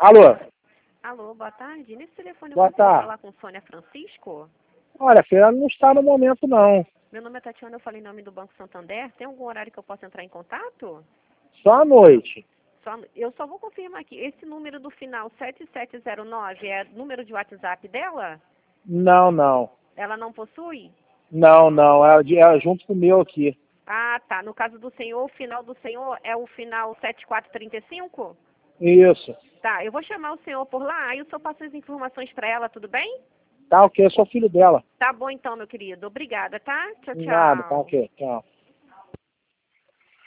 Alô? Alô, boa tarde. Nesse telefone eu Boa consigo tarde. falar com Sônia Francisco? Olha, filha, ela não está no momento, não. Meu nome é Tatiana, eu falei em nome do Banco Santander. Tem algum horário que eu possa entrar em contato? Só à noite. Eu só vou confirmar aqui. Esse número do final 7709 é número de WhatsApp dela? Não, não. Ela não possui? Não, não. É junto com o meu aqui. Ah, tá. No caso do senhor, o final do senhor é o final 7435? Isso. Tá, eu vou chamar o senhor por lá, aí o senhor passa as informações para ela, tudo bem? Tá ok, eu sou filho dela. Tá bom então, meu querido. Obrigada, tá? Tchau, Nada, tá tchau. ok. Tchau.